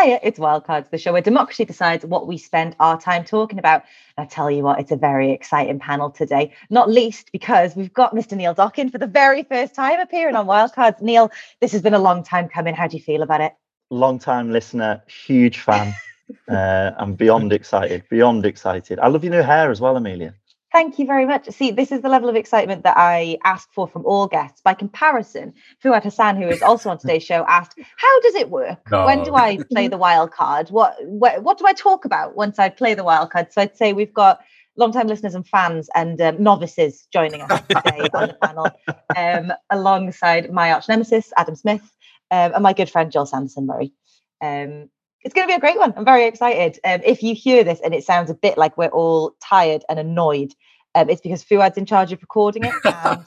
Hiya, it's Wildcards, the show where democracy decides what we spend our time talking about. And I tell you what, it's a very exciting panel today, not least because we've got Mr. Neil Dockin for the very first time appearing on Wildcards. Neil, this has been a long time coming. How do you feel about it? Long time listener, huge fan. I'm beyond excited. I love your new hair as well, Amelia. Thank you very much. See, this is the level of excitement that I ask for from all guests. By comparison, Fuad Hassan, who is also on today's show, asked, how does it work? When do I play the wild card? What do I talk about once I play the wild card? So I'd say we've got long-time listeners and fans and novices joining us today on the panel, alongside my arch nemesis, Adam Smith, and my good friend, Joel Sanderson-Murray. It's going to be a great one. I'm very excited. If you hear this and it sounds a bit like we're all tired and annoyed, it's because Fuad's in charge of recording it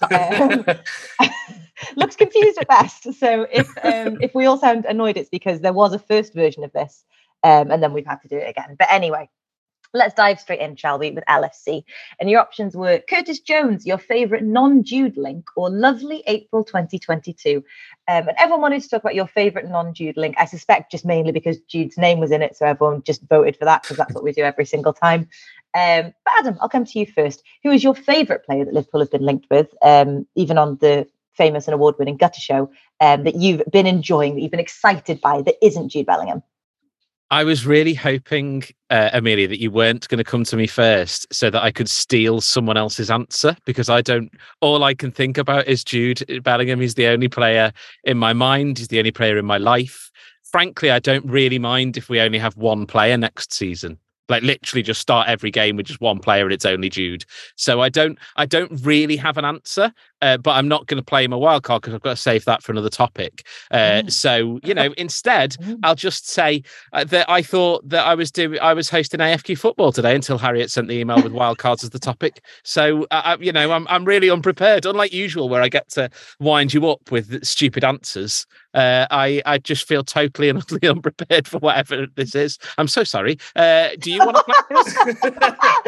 and looks confused at best. So if we all sound annoyed, it's because there was a first version of this and then we've had to do it again. But anyway, let's dive straight in, shall we, with LFC. And your options were Curtis Jones, your favourite non-Jude link, or Lovely April 2022. And everyone wanted to talk about your favourite non-Jude link. I suspect just mainly because Jude's name was in it, so everyone just voted for that because that's what we do every single time. But Adam, I'll come to you first. Who is your favourite player that Liverpool has been linked with, even on the famous and award-winning Gutter Show, that you've been enjoying, that you've been excited by, that isn't Jude Bellingham? I was really hoping, Amelia, that you weren't going to come to me first so that I could steal someone else's answer, because all I can think about is Jude Bellingham. He's the only player in my mind. He's the only player in my life. Frankly, I don't really mind if we only have one player next season. Like literally just start every game with just one player and it's only Jude. So I don't really have an answer, but I'm not going to play him a wild card because I've got to save that for another topic. So, instead, I'll just say that I thought that I was hosting AFQ football today until Harriet sent the email with wild cards as the topic. So, I'm really unprepared, unlike usual where I get to wind you up with stupid answers. I just feel totally and utterly unprepared for whatever this is. I'm so sorry. Do you want to play this?